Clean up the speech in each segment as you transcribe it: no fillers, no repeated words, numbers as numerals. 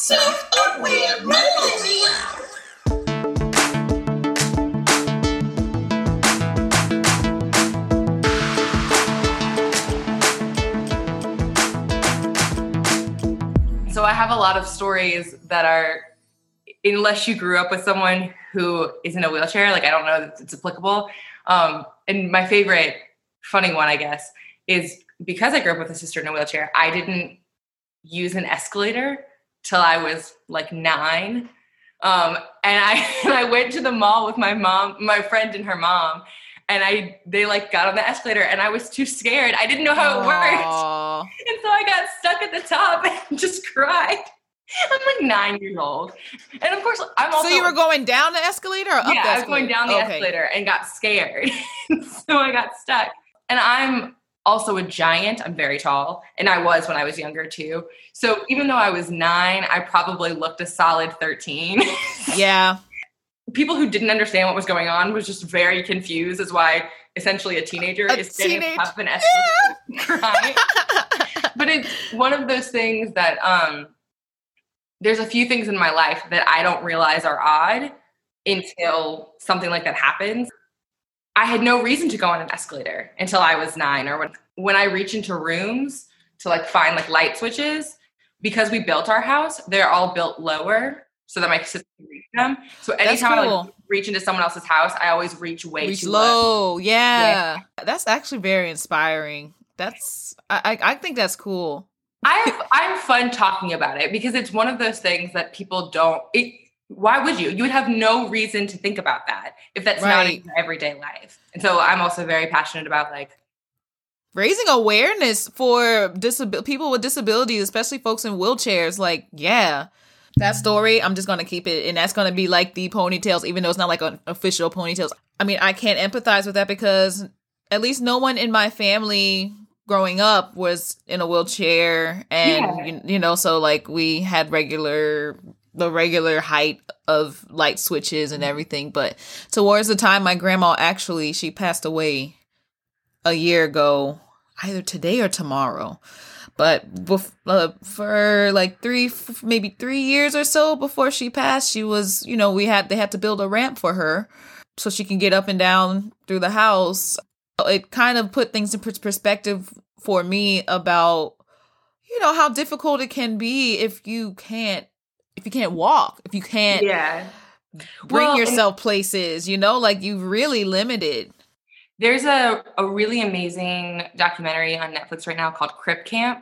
Self-aware millennial. So I have a lot of stories that are, unless you grew up with someone who is in a wheelchair, like I don't know that it's applicable. And my favorite funny one, I guess, is because I grew up with a sister in a wheelchair, I didn't use an escalator till I was like 9. And I went to the mall with my mom, my friend and her mom, and they like got on the escalator and I was too scared. I didn't know how it worked. And so I got stuck at the top and just cried. I'm like 9 years old. And of course, I'm also... So you were going down the escalator or up the escalator? Yeah, I was going down the escalator and got scared. So I got stuck. And I'm also a giant. I'm very tall. And I was when I was younger too. So even though I was 9, I probably looked a solid 13. Yeah. People who didn't understand what was going on was just very confused as why essentially a teenager is standing up an escalator crying. But it's one of those things that there's a few things in my life that I don't realize are odd until something like that happens. I had no reason to go on an escalator until I was 9, or when I reach into rooms to like find like light switches, because we built our house, they're all built lower so that my sister can reach them. So anytime I like reach into someone else's house, I always reach too low. Yeah. That's actually very inspiring. I think that's cool. I have fun talking about it because it's one of those things that people don't. Why would you? You would have no reason to think about that if that's not in your everyday life. And so I'm also very passionate about like raising awareness for people with disabilities, especially folks in wheelchairs. Like, yeah, that story, I'm just going to keep it. And that's going to be like the ponytails, even though it's not like an official ponytails. I mean, I can't empathize with that because at least no one in my family growing up was in a wheelchair. And, so like we had the regular height of light switches and everything. But towards the time my grandma she passed away a year ago, either today or tomorrow. But for like 3 years or so before she passed, she was, they had to build a ramp for her so she can get up and down through the house. It kind of put things in perspective for me about, how difficult it can be if you can't walk, if you can't bring yourself places, like you've really limited. There's a really amazing documentary on Netflix right now called Crip Camp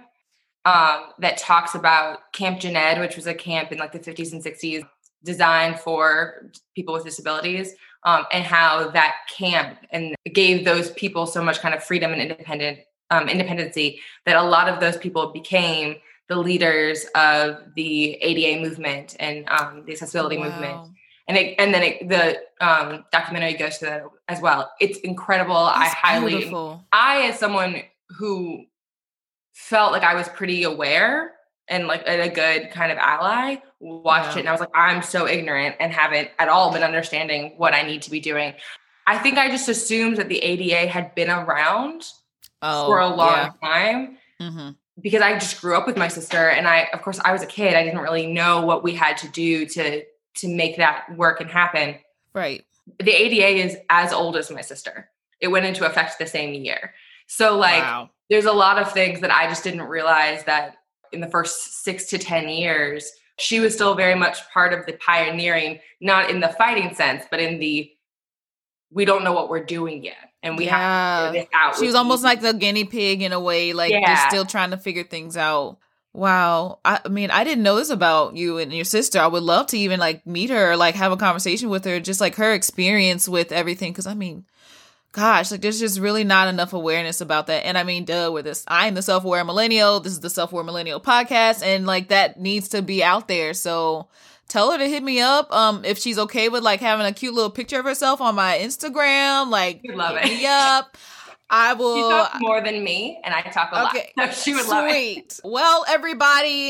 that talks about Camp Jened, which was a camp in like the 50s and 60s designed for people with disabilities, and how that camp and gave those people so much kind of freedom and independency that a lot of those people became the leaders of the ADA movement and the accessibility movement. And then the documentary goes to that as well. It's incredible. Beautiful. I, as someone who felt like I was pretty aware and like a good kind of ally, watched it and I was like, I'm so ignorant and haven't at all been understanding what I need to be doing. I think I just assumed that the ADA had been around for a long time. Mm-hmm. Because I just grew up with my sister and of course I was a kid. I didn't really know what we had to do to make that work and happen. Right. The ADA is as old as my sister. It went into effect the same year. So like, there's a lot of things that I just didn't realize that in the first 6 to 10 years, she was still very much part of the pioneering, not in the fighting sense, but in the, we don't know what we're doing yet. And we have to figure this out. She was almost like the guinea pig in a way, like they're still trying to figure things out. Wow. I mean, I didn't know this about you and your sister. I would love to even like meet her, like have a conversation with her, just like her experience with everything. Cause I mean, gosh, like there's just really not enough awareness about that. And I mean, I'm the Self-Aware Millennial. This is the Self-Aware Millennial podcast. And like that needs to be out there. So tell her to hit me up. If she's okay with like having a cute little picture of herself on my Instagram, like love hit me up. I will. She talks more than me, and I talk a lot. So she would love it. Well, everybody,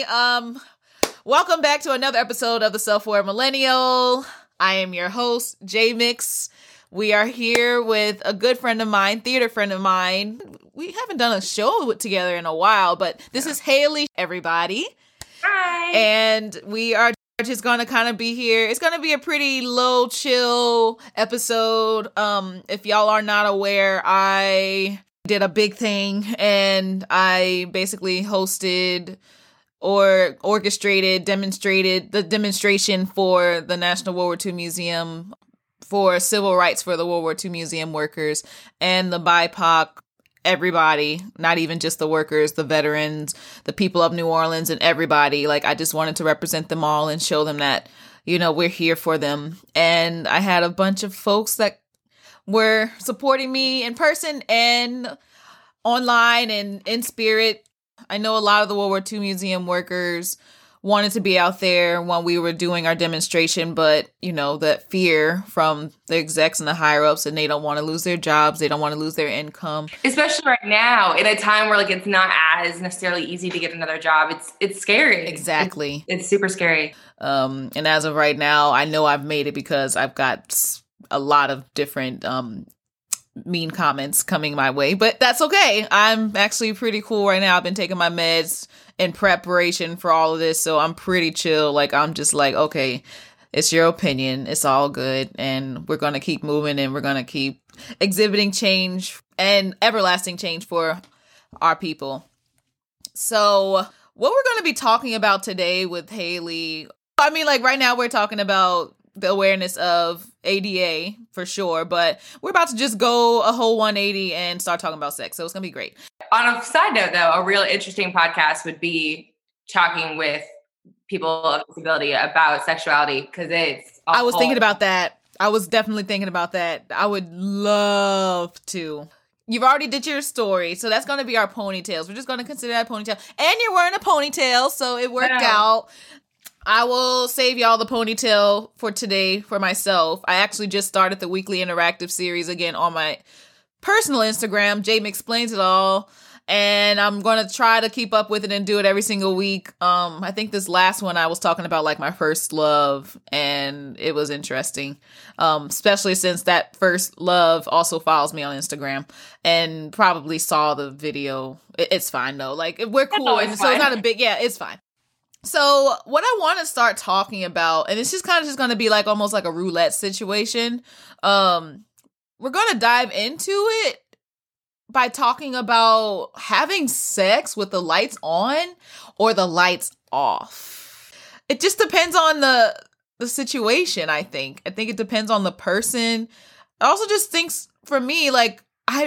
welcome back to another episode of the Self-Aware Millennial. I am your host, J Mix. We are here with a good friend of mine, theater friend of mine. We haven't done a show together in a while, but this is Haley, everybody. Hi. And we are just going to kind of be here. It's going to be a pretty low, chill episode. If y'all are not aware, I did a big thing and I basically hosted or demonstrated the demonstration for the National World War II Museum for civil rights for the World War II museum workers and the BIPOC, everybody, not even just the workers, the veterans, the people of New Orleans and everybody. Like, I just wanted to represent them all and show them that, you know, we're here for them. And I had a bunch of folks that were supporting me in person and online and in spirit. I know a lot of the World War II museum workers wanted to be out there when we were doing our demonstration, but, you know, that fear from the execs and the higher ups, and they don't want to lose their jobs. They don't want to lose their income. Especially right now in a time where like it's not as necessarily easy to get another job. It's scary. Exactly. It's super scary. And as of right now, I know I've made it because I've got a lot of different mean comments coming my way, but that's okay. I'm actually pretty cool right now. I've been taking my meds in preparation for all of this, so I'm pretty chill. Like, I'm just like, okay, it's your opinion. It's all good. And we're going to keep moving and we're going to keep exhibiting change and everlasting change for our people. So what we're going to be talking about today with Haley, I mean, like right now we're talking about the awareness of ADA for sure, but we're about to just go a whole 180 and start talking about sex. So it's going to be great. On a side note, though, a real interesting podcast would be talking with people of disability about sexuality, because I was thinking about that. I was definitely thinking about that. I would love to. You've already did your story, so that's going to be our ponytails. We're just going to consider that ponytail. And you're wearing a ponytail, so it worked out. I will save y'all the ponytail for today for myself. I actually just started the weekly interactive series again on my personal Instagram, Jay Explains It All, and I'm going to try to keep up with it and do it every single week. I think this last one I was talking about like my first love, and it was interesting, especially since that first love also follows me on Instagram and probably saw the video. It's fine though. Like, we're cool. And so it's not a big, it's fine. So what I want to start talking about, and it's just kind of just going to be like almost like a roulette situation. We're going to dive into it by talking about having sex with the lights on or the lights off. It just depends on the situation, I think. I think it depends on the person. I also just think for me, like,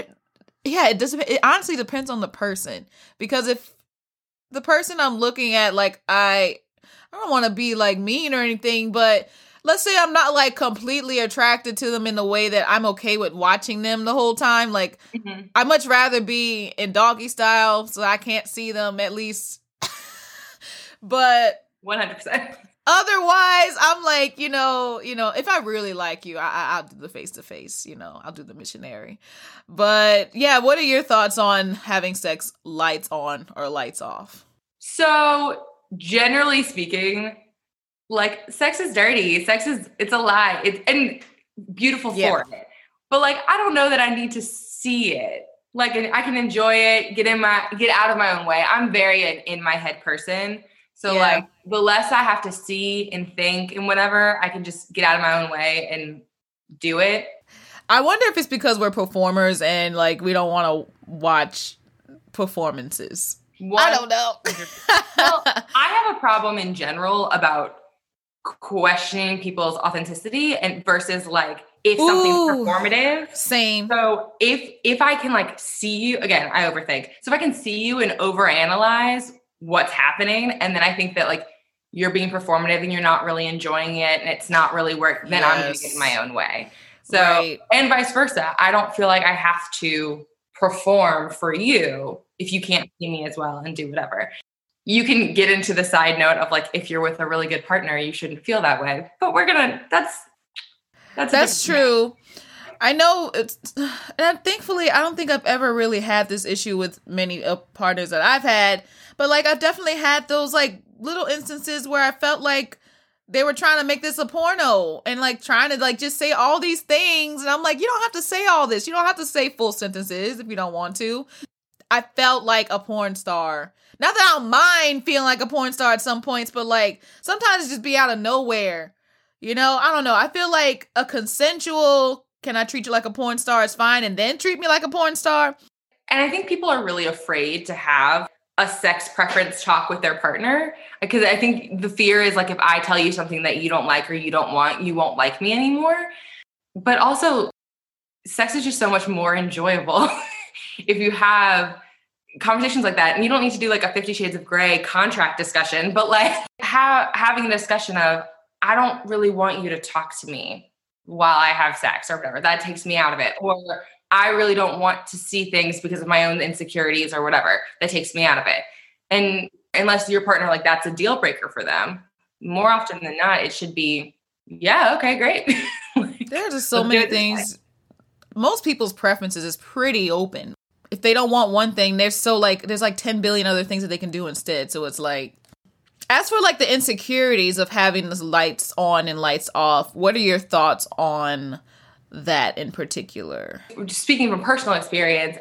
it honestly depends on the person, because if the person I'm looking at, like, I don't want to be like mean or anything, but let's say I'm not like completely attracted to them in the way that I'm okay with watching them the whole time. Like, I'd much rather be in doggy style so I can't see them at least. But 100%. Otherwise, I'm like, you know, if I really like you, I'll do the face-to-face, I'll do the missionary. But yeah, what are your thoughts on having sex lights on or lights off? So generally speaking, like, sex is dirty. It's a lie. And beautiful for it. But like, I don't know that I need to see it. Like, I can enjoy it, get out of my own way. I'm very an in my head person. So like, the less I have to see and think and whatever, I can just get out of my own way and do it. I wonder if it's because we're performers and like we don't want to watch performances. I don't know. Well, I have a problem in general about questioning people's authenticity and versus like if something's performative. Same. So if I can like see you, again, I overthink. So if I can see you and overanalyze what's happening, and then I think that like you're being performative and you're not really enjoying it and it's not really work, then I'm going to get in my own way. So, and vice versa. I don't feel like I have to perform for you if you can't see me as well and do whatever. You can get into the side note of like, if you're with a really good partner, you shouldn't feel that way, but that's true. I know and thankfully I don't think I've ever really had this issue with many partners that I've had, but like I've definitely had those like little instances where I felt like they were trying to make this a porno and like trying to like just say all these things. And I'm like, you don't have to say all this. You don't have to say full sentences if you don't want to. I felt like a porn star. Not that I don't mind feeling like a porn star at some points, but like sometimes it just be out of nowhere. You know, I don't know. I feel like a consensual, can I treat you like a porn star is fine, and then treat me like a porn star. And I think people are really afraid to have a sex preference talk with their partner, because I think the fear is like, if I tell you something that you don't like or you don't want, you won't like me anymore. But also, sex is just so much more enjoyable if you have conversations like that. And you don't need to do like a 50 Shades of Grey contract discussion, but like having a discussion of, I don't really want you to talk to me while I have sex or whatever. That takes me out of it. Or I really don't want to see things because of my own insecurities or whatever. That takes me out of it. And unless your partner, like, that's a deal breaker for them, more often than not, it should be, yeah, okay, great. There are just so many things. Most people's preferences is pretty open. If they don't want one thing, there's like 10 billion other things that they can do instead. So it's like, as for like the insecurities of having the lights on and lights off, what are your thoughts on that in particular? Speaking from personal experience,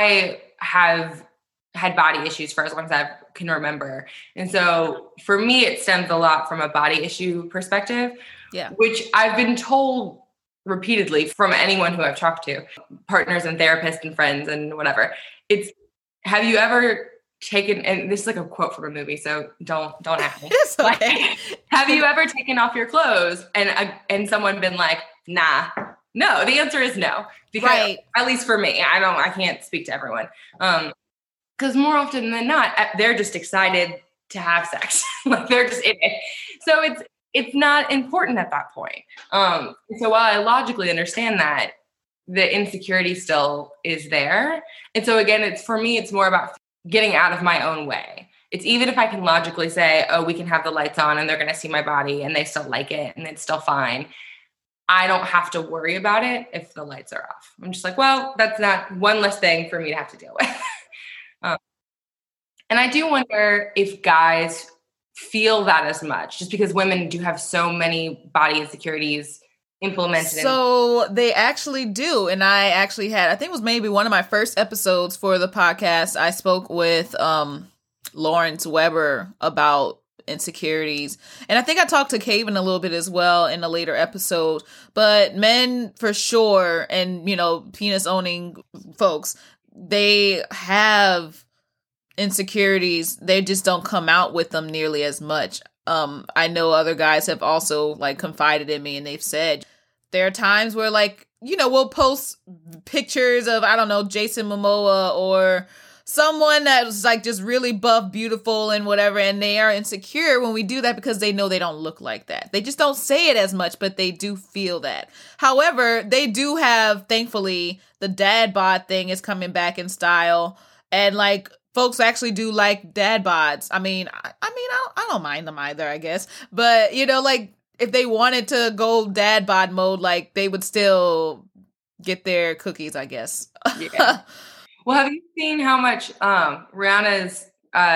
I have had body issues for as long as I can remember. And so for me, it stems a lot from a body issue perspective, which I've been told repeatedly from anyone who I've talked to, partners and therapists and friends and whatever. It's, have you ever taken, and this is like a quote from a movie, so don't at me. It's okay. Like, have you ever taken off your clothes and someone been like, nah? No, the answer is no. Because at least for me, I can't speak to everyone. Because more often than not, they're just excited to have sex. Like, they're just in it. So it's not important at that point. So while I logically understand that, the insecurity still is there. And so again, it's, for me, it's more about getting out of my own way. It's, even if I can logically say, oh, we can have the lights on and they're going to see my body and they still like it and it's still fine, I don't have to worry about it if the lights are off. I'm just like, well, that's not one less thing for me to have to deal with. And I do wonder if guys feel that as much, just because women do have so many body insecurities implemented. So they actually do. And I actually had, I think it was maybe one of my first episodes for the podcast, I spoke with Lawrence Weber about insecurities. And I think I talked to Kaven a little bit as well in a later episode. But men, for sure, and, you know, penis owning folks, they have insecurities. They just don't come out with them nearly as much. I know other guys have also like confided in me, and they've said there are times where, like, you know, we'll post pictures of, I don't know, Jason Momoa or someone that was like just really buff, beautiful and whatever, and they are insecure when we do that because they know they don't look like that. They just don't say it as much, but they do feel that. However, they do have, thankfully, the dad bod thing is coming back in style, and like, folks actually do like dad bods. I mean, I don't mind them either, I guess. But, you know, like, if they wanted to go dad bod mode, like, they would still get their cookies, I guess. Yeah. Well, have you seen how much Rihanna's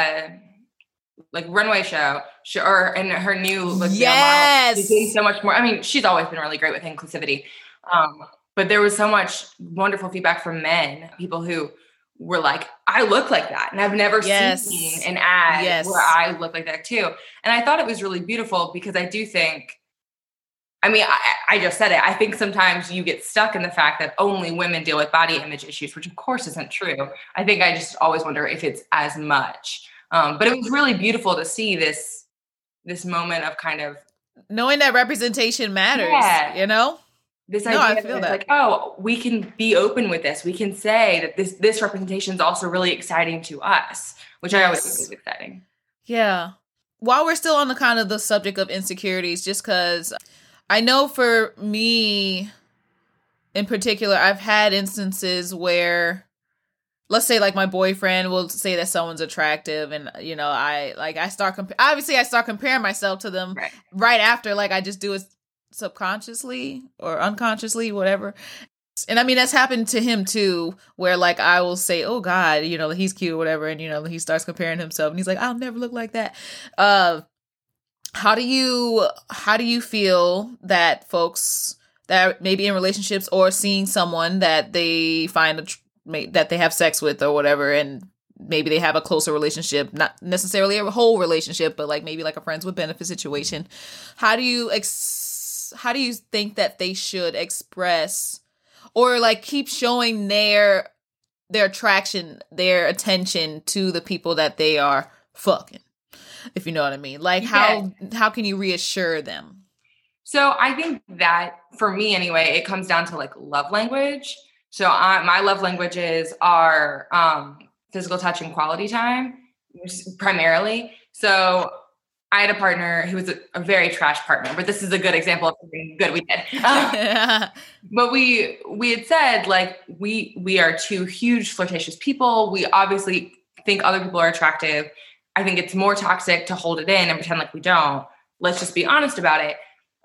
like runway show and her new like, yes, she's doing so much more. I mean, she's always been really great with inclusivity, but there was so much wonderful feedback from men, people who were like, I look like that. And I've never seen an ad where I look like that too. And I thought it was really beautiful, because I do think, I mean, I just said it. I think sometimes you get stuck in the fact that only women deal with body image issues, which of course isn't true. I think I just always wonder if it's as much. But it was really beautiful to see this moment of kind of knowing that representation matters, you know? This idea I feel that. Like, oh, we can be open with this. We can say that this representation is also really exciting to us, which I always think is exciting. Yeah. While we're still on the kind of the subject of insecurities, just because I know for me in particular, I've had instances where, let's say like my boyfriend will say that someone's attractive, and, you know, I start comparing myself to them right after, like I just do it subconsciously or unconsciously, whatever. And I mean, that's happened to him too, where like I will say, oh God, you know, he's cute or whatever, and, you know, he starts comparing himself and he's like, I'll never look like that. How do you feel that folks that maybe in relationships or seeing someone that they find that they have sex with or whatever, and maybe they have a closer relationship, not necessarily a whole relationship, but like maybe like a friends with benefit situation. How do you think that they should express or like keep showing their attraction, their attention to the people that they are fucking, if you know what I mean? Like how can you reassure them? So I think that for me anyway, it comes down to like love language. So my love languages are physical touch and quality time, primarily. So I had a partner who was a very trash partner, but this is a good example of something good we did. But we had said like, we are two huge flirtatious people. We obviously think other people are attractive. I think it's more toxic to hold it in and pretend like we don't. Let's just be honest about it.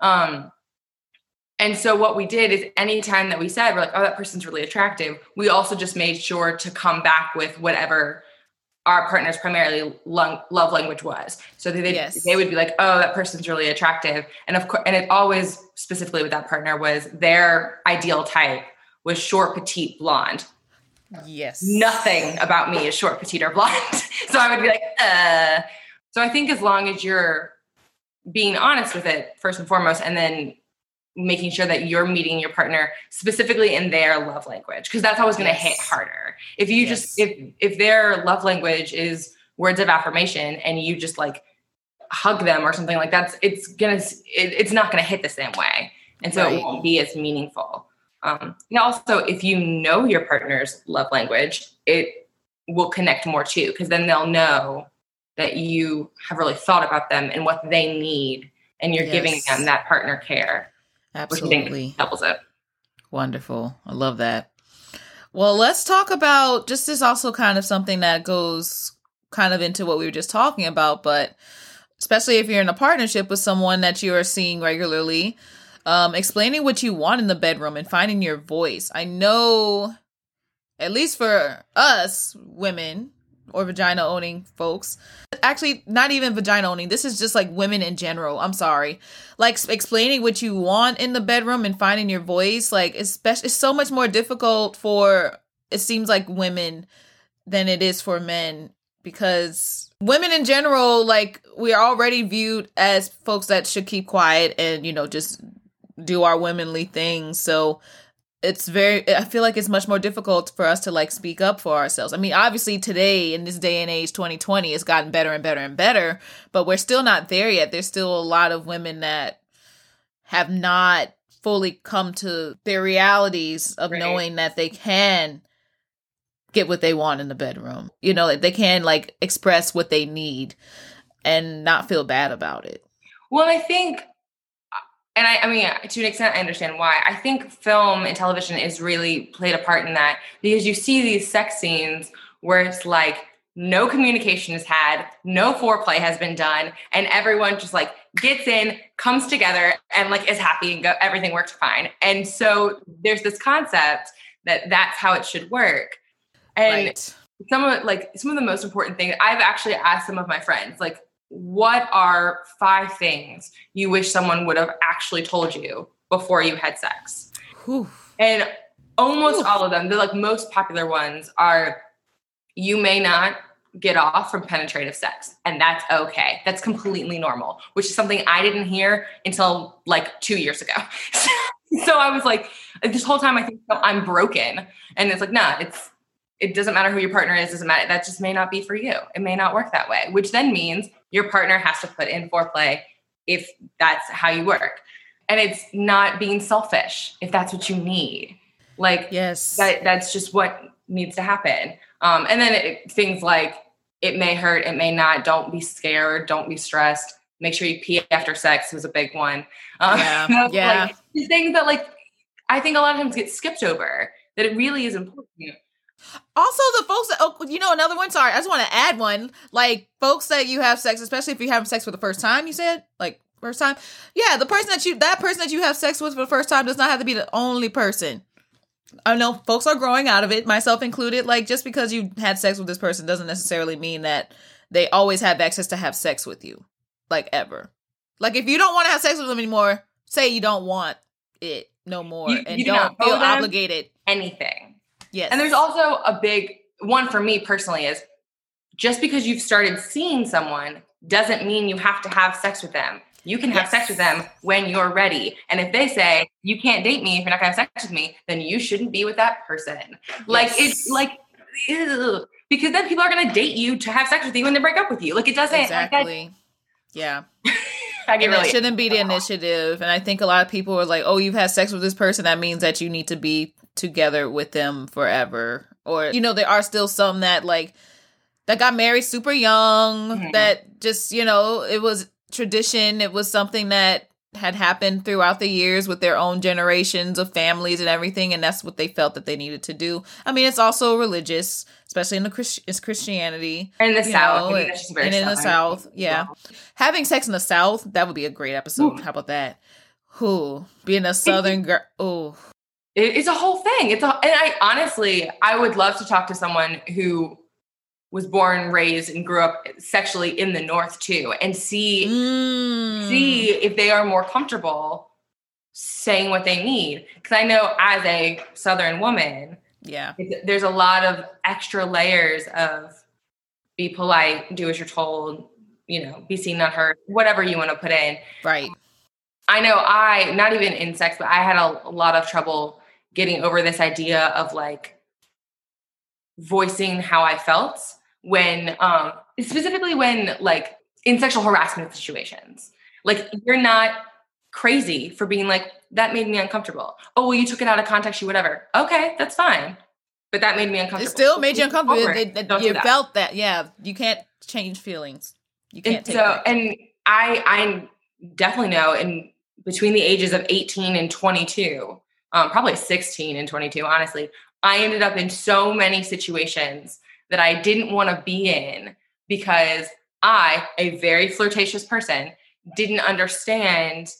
And so what we did is anytime that we said, we're like, oh, that person's really attractive, we also just made sure to come back with whatever our partner's primarily love language was. So they would be like, oh, that person's really attractive. And of course, and it always specifically with that partner was their ideal type was short, petite, blonde. Yes. Nothing about me is short, petite, or blonde. So I would be like, So I think as long as you're being honest with it, first and foremost, and then making sure that you're meeting your partner specifically in their love language, because that's always going to hit harder. If you if their love language is words of affirmation and you just like hug them or something like that, it's not going to hit the same way. And so it won't be as meaningful. Also, if you know your partner's love language, it will connect more too, because then they'll know that you have really thought about them and what they need, and you're giving them that partner care. Absolutely. Which doubles it. Wonderful. I love that. Well, let's talk about, just this also kind of something that goes kind of into what we were just talking about, but especially if you're in a partnership with someone that you are seeing regularly, explaining what you want in the bedroom and finding your voice. I know, at least for us women or vagina owning folks, actually not even vagina owning, this is just like women in general, I'm sorry, like explaining what you want in the bedroom and finding your voice, like it's so much more difficult for, it seems like, women than it is for men, because women in general, like, we are already viewed as folks that should keep quiet and, you know, just do our womanly things. So I feel like it's much more difficult for us to like speak up for ourselves. I mean, obviously today in this day and age, 2020, it's gotten better and better and better, but we're still not there yet. There's still a lot of women that have not fully come to their realities of knowing that they can get what they want in the bedroom. You know, they can like express what they need and not feel bad about it. Well, I think, and I mean, to an extent, I understand why. I think film and television is really played a part in that, because you see these sex scenes where it's like no communication is had, no foreplay has been done, and everyone just like gets in, comes together, and like is happy and everything works fine. And so there's this concept that that's how it should work. And some of the most important things, I've actually asked some of my friends, like, what are 5 things you wish someone would have actually told you before you had sex? Whew. And almost all of them, the like most popular ones are, you may not get off from penetrative sex, and that's okay. That's completely normal, which is something I didn't hear until like 2 years ago. So I was like, this whole time I think I'm broken. And it's like, nah, it doesn't matter who your partner is, doesn't matter. That just may not be for you. It may not work that way, which then means your partner has to put in foreplay if that's how you work. And it's not being selfish if that's what you need. Like, yes, that's just what needs to happen. And then things like, it may hurt, it may not. Don't be scared. Don't be stressed. Make sure you pee after sex was a big one. Like, these things that like, I think a lot of times get skipped over, that it really is important. Also, the folks that, another one, sorry, I just want to add one, like, folks that you have sex, especially if you're having sex for the first time, you said, like, first time? Yeah, that person that you have sex with for the first time does not have to be the only person. I know folks are growing out of it, myself included. Like, just because you had sex with this person doesn't necessarily mean that they always have access to have sex with you, like, ever. Like, if you don't want to have sex with them anymore, say you don't want it no more, and you don't feel obligated. Anything. Yes. And there's also a big one for me personally is just because you've started seeing someone doesn't mean you have to have sex with them. You can have sex with them when you're ready. And if they say, you can't date me if you're not going to have sex with me, then you shouldn't be with that person. Like, it's like, ew. Because then people are going to date you to have sex with you when they break up with you. Like, it doesn't. Exactly. Yeah. And that shouldn't be the initiative. And I think a lot of people are like, oh, you've had sex with this person. That means that you need to be together with them forever. Or, you know, there are still some that got married super young, that just, you know, it was tradition. It was something that had happened throughout the years with their own generations of families and everything. And that's what they felt that they needed to do. I mean, it's also religious, especially in it's Christianity. And in the South. And in the South. Yeah. Wow. Having sex in the South, that would be a great episode. Ooh. How about that? Who? Being a Southern girl. Oh. It's a whole thing. And I would love to talk to someone who was born, raised, and grew up sexually in the North too, and see if they are more comfortable saying what they need. Because I know as a Southern woman, there's a lot of extra layers of be polite, do as you're told, you know, be seen, not heard, whatever you want to put in. Right. I know not even in sex, but I had a lot of trouble getting over this idea of like voicing how I felt when, specifically when like in sexual harassment situations, like you're not crazy for being like, that made me uncomfortable. Oh, well, you took it out of context, whatever. Okay, that's fine. But that made me uncomfortable. It still made you uncomfortable. You felt that. Yeah. You can't change feelings. You can't take that. And I definitely know in between the ages of 18 and 22, probably 16 and 22, honestly, I ended up in so many situations that I didn't want to be in because I, a very flirtatious person, didn't understand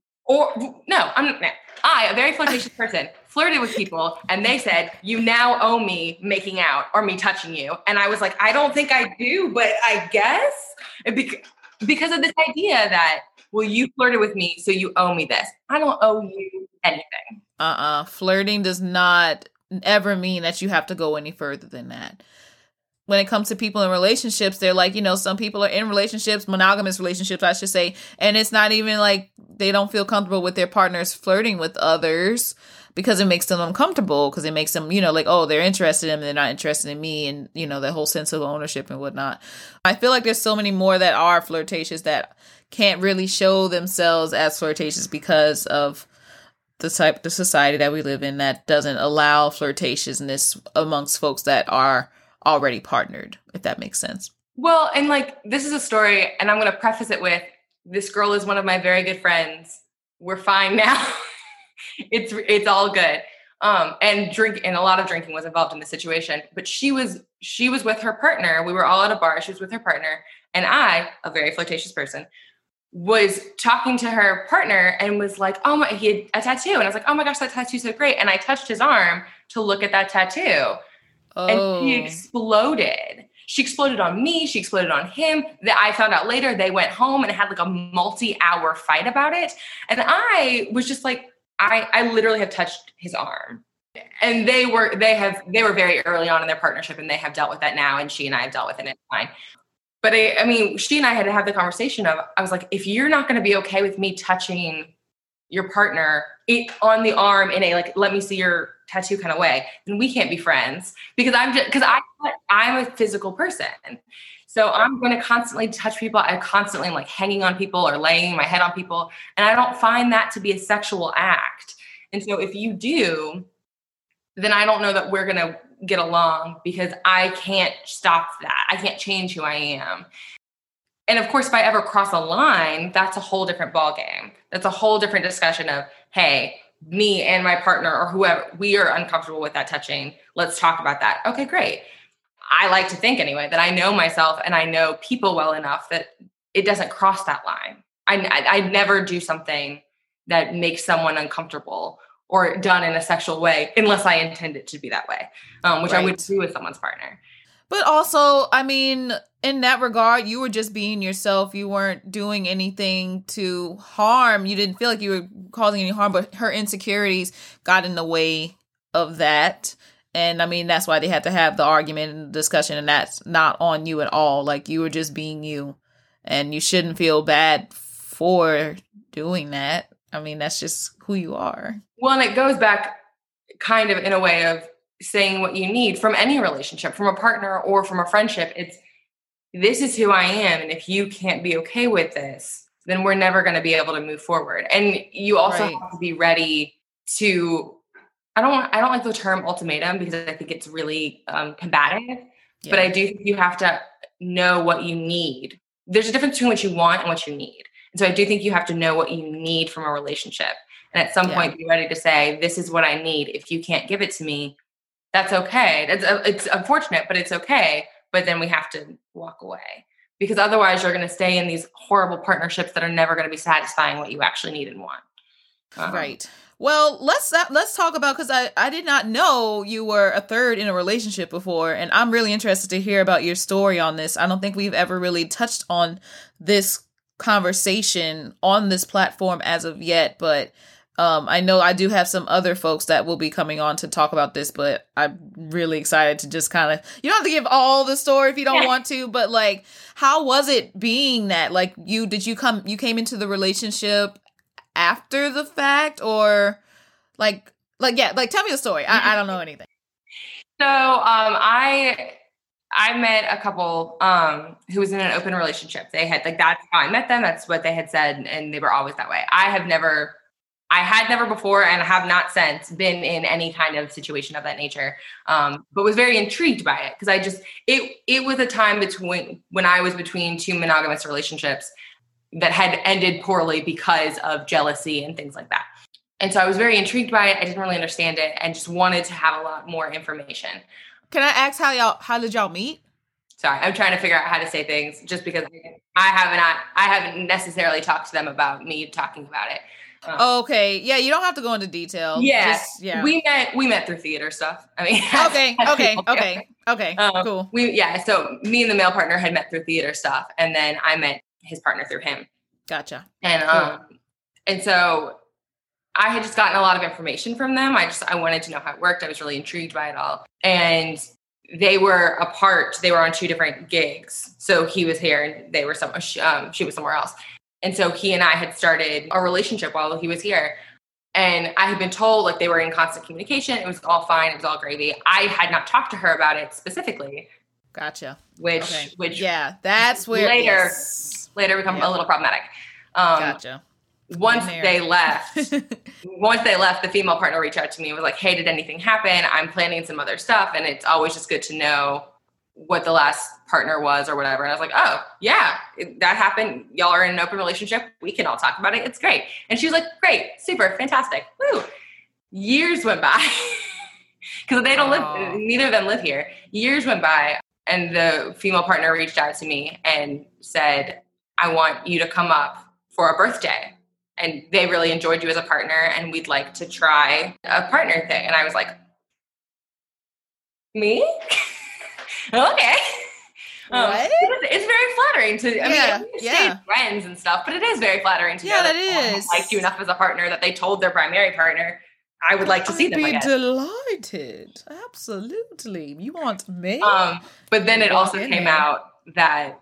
I, a very flirtatious person, flirted with people and they said, you now owe me making out or me touching you. And I was like, I don't think I do, but I guess because of this idea that, well, you flirted with me, so you owe me this. I don't owe you anything. Flirting does not ever mean that you have to go any further than that. When it comes to people in relationships, they're like, you know, some people are in relationships, monogamous relationships, I should say, and it's not even like they don't feel comfortable with their partners flirting with others because it makes them uncomfortable, because it makes them, you know, like, oh, they're interested in them, they're not interested in me, and, you know, the whole sense of ownership and whatnot. I feel like there's so many more that are flirtatious that can't really show themselves as flirtatious because of the society that we live in that doesn't allow flirtatiousness amongst folks that are already partnered, if that makes sense. Well, and like, this is a story, and I'm going to preface it with, this girl is one of my very good friends. We're fine now. It's all good. And a lot of drinking was involved in the situation, but she was with her partner. We were all at a bar. She was with her partner. And I, a very flirtatious person, was talking to her partner and was like, oh my, he had a tattoo. And I was like, oh my gosh, that tattoo's so great. And I touched his arm to look at that tattoo. And she exploded. She exploded on me. She exploded on him. That I found out later, they went home and had like a multi-hour fight about it. And I was just like, I literally have touched his arm. And they were very early on in their partnership, and they have dealt with that now. And she and I have dealt with it, and it's fine. But I mean, she and I had to have the conversation of, I was like, if you're not going to be okay with me touching your partner on the arm in a like, let me see your tattoo kind of way, then we can't be friends, because I'm a physical person. So I'm going to constantly touch people. I constantly am like hanging on people or laying my head on people. And I don't find that to be a sexual act. And so if you do, then I don't know that we're going to get along, because I can't stop that. I can't change who I am. And of course, if I ever cross a line, that's a whole different ballgame. That's a whole different discussion of, hey, me and my partner or whoever, we are uncomfortable with that touching. Let's talk about that. Okay, great. I like to think anyway that I know myself and I know people well enough that it doesn't cross that line. I never do something that makes someone uncomfortable or done in a sexual way unless I intend it to be that way, which I would do with someone's partner. But also, I mean, in that regard, you were just being yourself. You weren't doing anything to harm. You didn't feel like you were causing any harm, but her insecurities got in the way of that. And I mean, that's why they had to have the argument and discussion, and that's not on you at all. Like, you were just being you, and you shouldn't feel bad for doing that. I mean, that's just who you are. Well, and it goes back kind of in a way of saying what you need from any relationship, from a partner or from a friendship. It's, this is who I am. And if you can't be okay with this, then we're never going to be able to move forward. And you also have to be ready to, I don't like the term ultimatum, because I think it's really combative, but I do think you have to know what you need. There's a difference between what you want and what you need. And so I do think you have to know what you need from a relationship. And at some point be ready to say, this is what I need. If you can't give it to me, that's okay. It's unfortunate, but it's okay. But then we have to walk away, because otherwise you're going to stay in these horrible partnerships that are never going to be satisfying what you actually need and want. Right. Well, let's talk about, because I did not know you were a third in a relationship before, and I'm really interested to hear about your story on this. I don't think we've ever really touched on this conversation on this platform as of yet, but I know I do have some other folks that will be coming on to talk about this, but I'm really excited to just kind of, you don't have to give all the story if you don't want to, but like, how was it being that, like, you came into the relationship after the fact, or like, tell me the story. I don't know anything. So, I met a couple, who was in an open relationship. They had, like, that's how I met them. That's what they had said. And they were always that way. I had never before, and have not since been in any kind of situation of that nature. But was very intrigued by it, because it was a time when I was between two monogamous relationships that had ended poorly because of jealousy and things like that. And so I was very intrigued by it. I didn't really understand it, and just wanted to have a lot more information. Can I ask how did y'all meet? Sorry, I'm trying to figure out how to say things, just because I haven't necessarily talked to them about me talking about it. Okay. Yeah, you don't have to go into detail. Yeah. We met through theater stuff. I mean, okay. Cool. So me and the male partner had met through theater stuff, and then I met his partner through him. Gotcha. And and so I had just gotten a lot of information from them. I wanted to know how it worked. I was really intrigued by it all. And they were apart. They were on two different gigs. So he was here and they were she was somewhere else. And so he and I had started a relationship while he was here. And I had been told, like, they were in constant communication. It was all fine. It was all gravy. I had not talked to her about it specifically. Gotcha. Which that's where later become a little problematic. Gotcha. Once they left, the female partner reached out to me and was like, hey, did anything happen? I'm planning some other stuff. And it's always just good to know what the last partner was or whatever. And I was like, oh yeah, that happened. Y'all are in an open relationship. We can all talk about it. It's great. And she was like, great, super, fantastic. Woo. Years went by because they don't live, neither of them live here. Years went by, and the female partner reached out to me and said, I want you to come up for a birthday. And they really enjoyed you as a partner, and we'd like to try a partner thing. And I was like, me? Okay. It's very flattering to, I mean, stay friends and stuff, but it is very flattering to know that it is. Liked you enough as a partner that they told their primary partner, I would like to see them again. I'd be delighted. Absolutely. You want me? But then it also came out that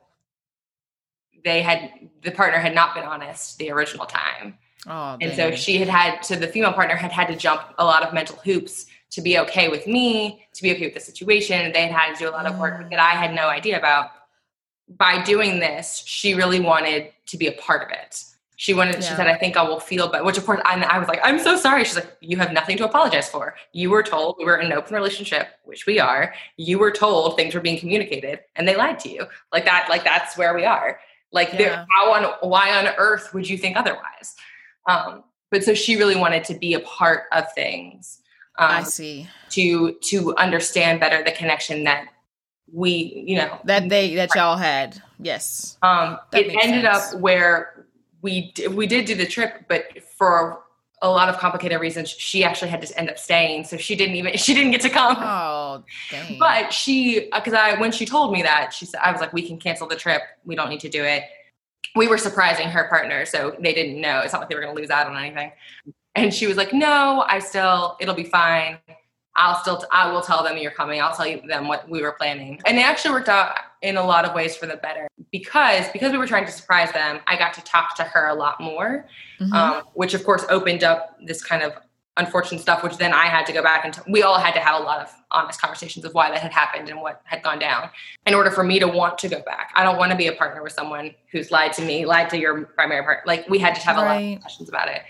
the partner had not been honest the original time. Oh, and so the female partner had to jump a lot of mental hoops to be okay with me, to be okay with the situation. They had to do a lot of work that I had no idea about. By doing this, she really wanted to be a part of it. She said, I think I will feel better, which of course I was like, I'm so sorry. She's like, you have nothing to apologize for. You were told we were in an open relationship, which we are. You were told things were being communicated and they lied to you. Like that's where we are. Why on earth would you think otherwise? But so she really wanted to be a part of things. I see. To understand better the connection that we, that y'all had. Yes. It ended up where we did do the trip, but for a lot of complicated reasons, she actually had to end up staying. So she didn't get to come. Oh, dang. But when she told me that, she said, I was like, we can cancel the trip. We don't need to do it. We were surprising her partner, so they didn't know. It's not like they were going to lose out on anything. And she was like, no, it'll be fine. I will tell them you're coming. I'll tell them what we were planning. And it actually worked out in a lot of ways for the better because we were trying to surprise them. I got to talk to her a lot more, which of course opened up this kind of unfortunate stuff, which then I had to go back and we all had to have a lot of honest conversations of why that had happened and what had gone down in order for me to want to go back. I don't want to be a partner with someone who's lied to me, lied to your primary partner. Like we had to have a lot of questions about it.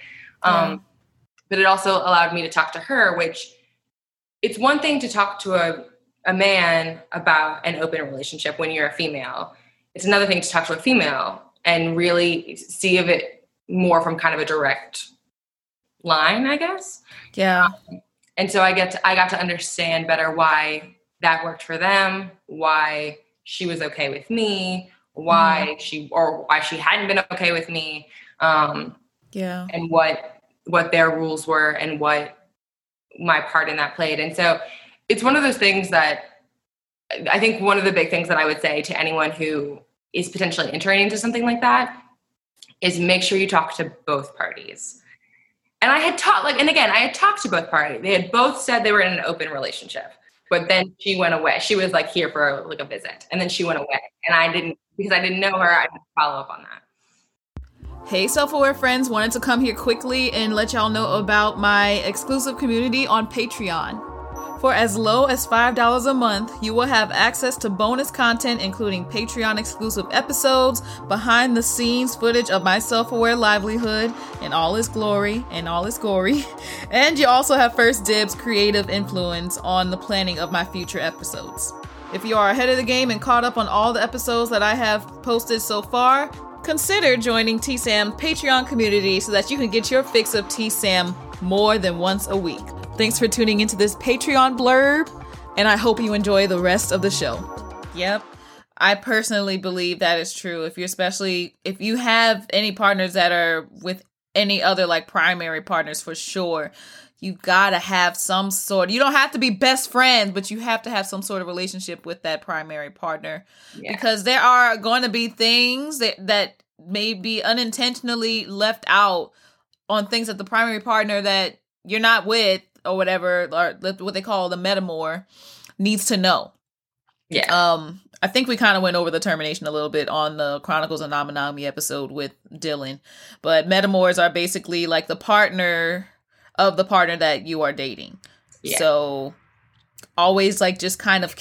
But it also allowed me to talk to her, which it's one thing to talk to a man about an open relationship when you're a female. It's another thing to talk to a female and really see of it more from kind of a direct line, I guess. Yeah. And so I got to understand better why that worked for them, why she was okay with me, why she hadn't been okay with me. And what their rules were and what my part in that played. And so it's one of those things that I think one of the big things that I would say to anyone who is potentially entering into something like that is make sure you talk to both parties. And I had talked to both parties. They had both said they were in an open relationship, but then she went away. She was like here for like a visit and then she went away. And because I didn't know her, I didn't follow up on that. Hey, self-aware friends, wanted to come here quickly and let y'all know about my exclusive community on Patreon. For as low as $5 a month, you will have access to bonus content, including Patreon exclusive episodes, behind the scenes footage of my self-aware livelihood in all its glory and all its gory. And you also have first dibs creative influence on the planning of my future episodes. If you are ahead of the game and caught up on all the episodes that I have posted so far, consider joining TSAM Patreon community so that you can get your fix of TSAM more than once a week. Thanks for tuning into this Patreon blurb, and I hope you enjoy the rest of the show. Yep, I personally believe that is true. If you have any partners that are with any other like primary partners, for sure, you gotta have some sort. You don't have to be best friends, but you have to have some sort of relationship with that primary partner, because there are going to be things that may be unintentionally left out on things that the primary partner that you're not with or whatever, or what they call the metamor, needs to know. Yeah. I think we kind of went over the termination a little bit on the Chronicles of Namanami episode with Dylan, but metamors are basically like the partner of the partner that you are dating. Yeah. So always like just kind of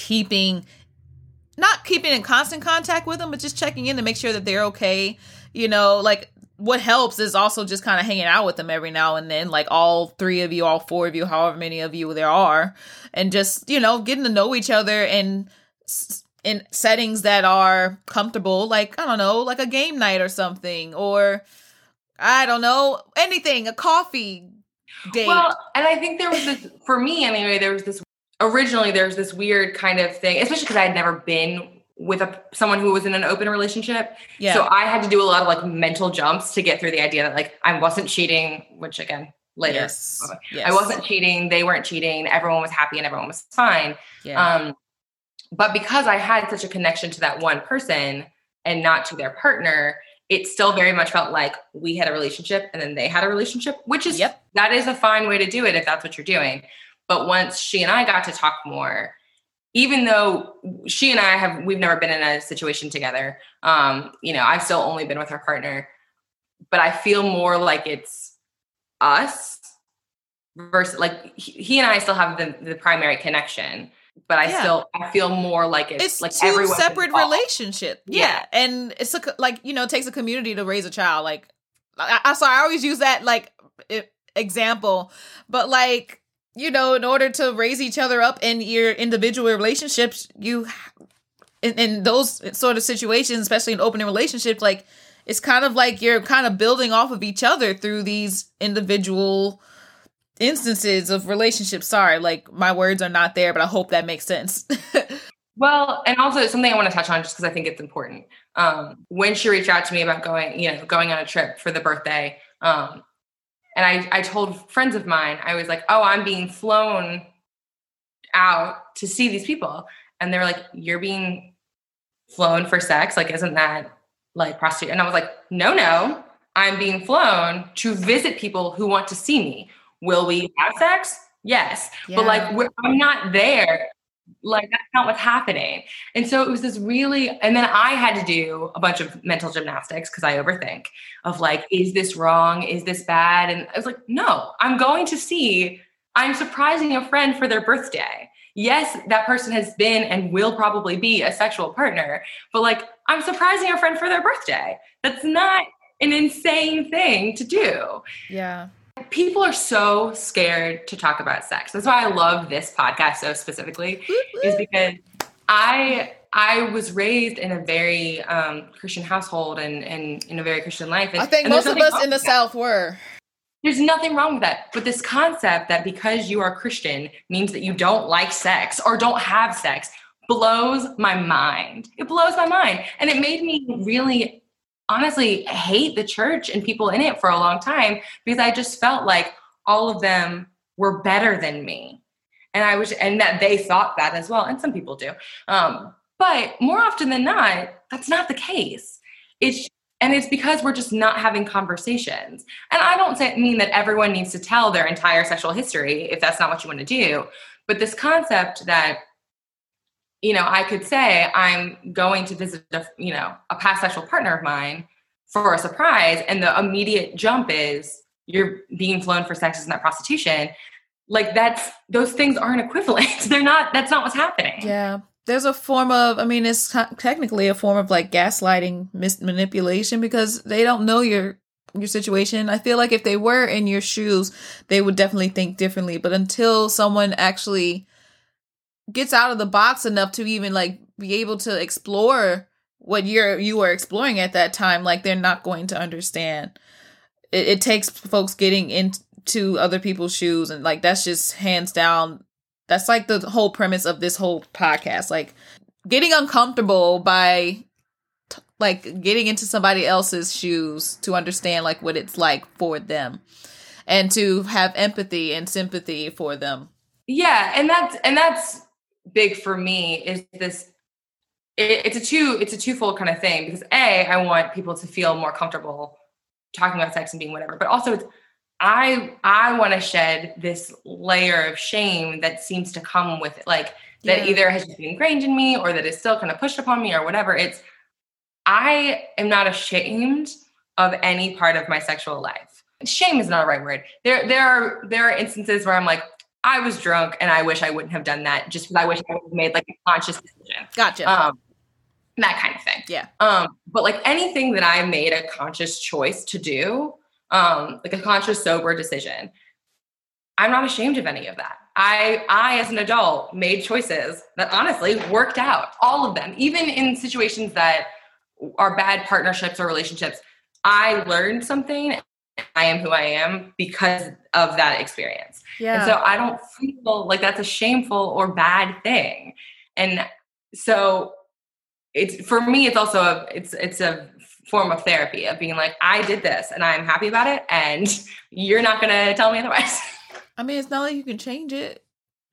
not keeping in constant contact with them, but just checking in to make sure that they're okay. You know, like what helps is also just kind of hanging out with them every now and then, like all 3 of you, all 4 of you, however many of you there are, and just, you know, getting to know each other and in settings that are comfortable, like, I don't know, like a game night or something, or I don't know, anything, a coffee date. Well, and I think there was this, for me anyway, there was this weird kind of thing, especially because I had never been with someone who was in an open relationship. Yeah. So I had to do a lot of like mental jumps to get through the idea that like I wasn't cheating, which again, later. Yes. I wasn't cheating. They weren't cheating. Everyone was happy and everyone was fine. Yeah. But because I had such a connection to that one person and not to their partner, it still very much felt like we had a relationship and then they had a relationship, which is, that is a fine way to do it if that's what you're doing. But once she and I got to talk more, even though she and we've never been in a situation together, you know, I've still only been with her partner, but I feel more like it's us versus like he and I still have the primary connection. But I feel more like it's like two separate relationships. Yeah. And it's like, you know, it takes a community to raise a child. Like, I always use that like example, but like, you know, in order to raise each other up in your individual relationships, you in those sort of situations, especially in open relationships, like it's kind of like you're kind of building off of each other through these individual instances of relationships. Sorry, like my words are not there, but I hope that makes sense. Well, and also something I want to touch on just because I think it's important. When she reached out to me about going on a trip for the birthday, and I told friends of mine, I was like, oh, I'm being flown out to see these people. And they were like, you're being flown for sex? Like, isn't that like prostitute? And I was like, no, I'm being flown to visit people who want to see me. Will we have sex? Yes. Yeah. But like, I'm not there. Like, that's not what's happening. And so it was this really, and then I had to do a bunch of mental gymnastics because I overthink of like, is this wrong? Is this bad? And I was like, no, I'm surprising a friend for their birthday. Yes, that person has been and will probably be a sexual partner, but like, I'm surprising a friend for their birthday. That's not an insane thing to do. Yeah. People are so scared to talk about sex. That's why I love this podcast so specifically, is because I was raised in a very Christian household and in a very Christian life. And, I think most of us in the South were. There's nothing wrong with that. But this concept that because you are Christian means that you don't like sex or don't have sex blows my mind. It blows my mind. And it made me really honestly hate the church and people in it for a long time because I just felt like all of them were better than me. And that they thought that as well. And some people do. But more often than not, that's not the case. It's because we're just not having conversations. And I don't mean that everyone needs to tell their entire sexual history if that's not what you want to do. But this concept that, I could say I'm going to visit a past sexual partner of mine for a surprise, and the immediate jump is you're being flown for sex, isn't that prostitution? Like those things aren't equivalent. That's not what's happening. Yeah. There's a form of, it's technically a form of like gaslighting, manipulation, because they don't know your situation. I feel like if they were in your shoes, they would definitely think differently. But until someone actually gets out of the box enough to even like be able to explore what you were exploring at that time, like they're not going to understand. It takes folks getting into other people's shoes, and like that's just hands down. That's like the whole premise of this whole podcast, like getting uncomfortable by like getting into somebody else's shoes to understand like what it's like for them and to have empathy and sympathy for them. Yeah. And that's big for me is this. It's a twofold kind of thing because I want people to feel more comfortable talking about sex and being whatever, but also I want to shed this layer of shame that seems to come with it, like that either has just been ingrained in me or that is still kind of pushed upon me or whatever. I am not ashamed of any part of my sexual life. Shame is not the right word. There are instances where I'm like, I was drunk and I wish I wouldn't have done that just because I wish I would have made like a conscious decision. Gotcha. That kind of thing. Yeah. But like anything that I made a conscious choice to do, like a conscious, sober decision, I'm not ashamed of any of that. I, as an adult, made choices that honestly worked out, all of them, even in situations that are bad partnerships or relationships. I learned something. I am who I am because of that experience. Yeah. And so I don't feel like that's a shameful or bad thing. And so for me, it's also it's a form of therapy of being like, I did this and I'm happy about it. And you're not going to tell me otherwise. It's not like you can change it.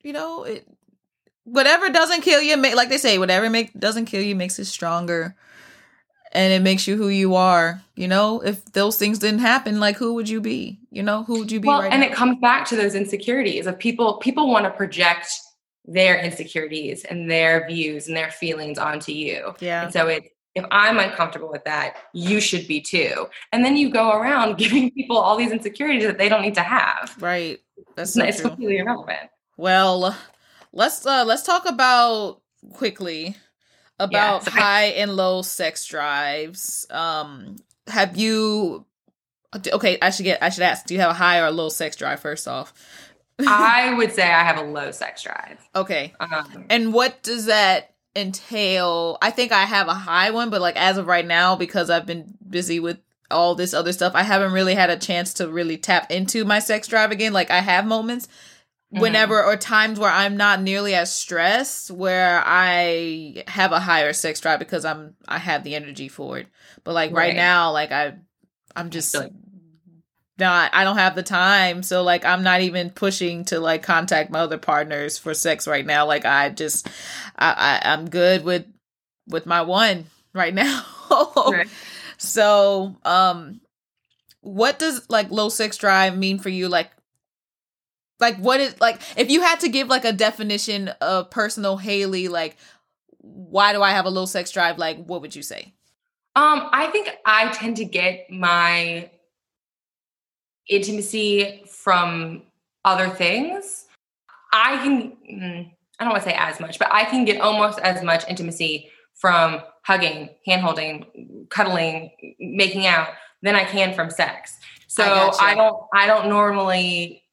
Whatever doesn't kill you, like they say, whatever doesn't kill you makes it stronger. And it makes you who you are. If those things didn't happen, like who would you be? Who would you be right now? And it comes back to those insecurities of people want to project their insecurities and their views and their feelings onto you. Yeah. And so if I'm uncomfortable with that, you should be too. And then you go around giving people all these insecurities that they don't need to have. Right. That's so it's true. completely irrelevant. Well, let's talk about quickly about high and low sex drives. Have you? Okay, I should ask. Do you have a high or a low sex drive? First off, I would say I have a low sex drive. Okay, and what does that entail? I think I have a high one, but like as of right now, because I've been busy with all this other stuff, I haven't really had a chance to really tap into my sex drive again. Like I have moments whenever or times where I'm not nearly as stressed, where I have a higher sex drive because I have the energy for it. But like right now, like I'm just not, I don't have the time. So like I'm not even pushing to like contact my other partners for sex right now. Like I'm good with my one right now. Right. So what does like low sex drive mean for you? Like Like, what is, like, if you had to give, like, a definition of personal Haley, like, why do I have a low sex drive? Like, what would you say? I think I tend to get my intimacy from other things. I don't want to say as much, but I can get almost as much intimacy from hugging, hand holding, cuddling, making out than I can from sex. So I don't normally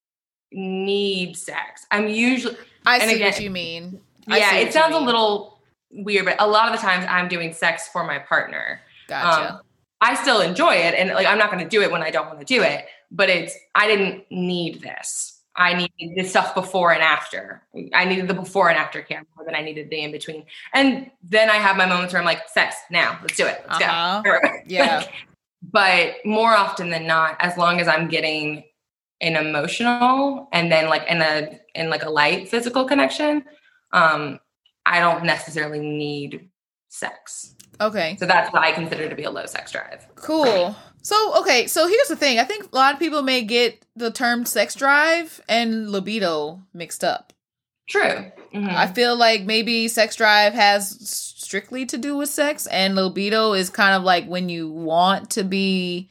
need sex. I'm usually, I see what you mean. Yeah, it sounds a little weird, but a lot of the times I'm doing sex for my partner. Gotcha. I still enjoy it, and like I'm not going to do it when I don't want to do it, but I didn't need this. I needed this stuff before and after. I needed the before and after care more than I needed the in between. And then I have my moments where I'm like, sex now, let's do it. Let's go. Yeah. But more often than not, as long as I'm getting an emotional and then like in a light physical connection, I don't necessarily need sex. Okay. So that's what I consider to be a low sex drive. Cool. So, okay. So here's the thing. I think a lot of people may get the term sex drive and libido mixed up. True. Mm-hmm. I feel like maybe sex drive has strictly to do with sex, and libido is kind of like when you want to be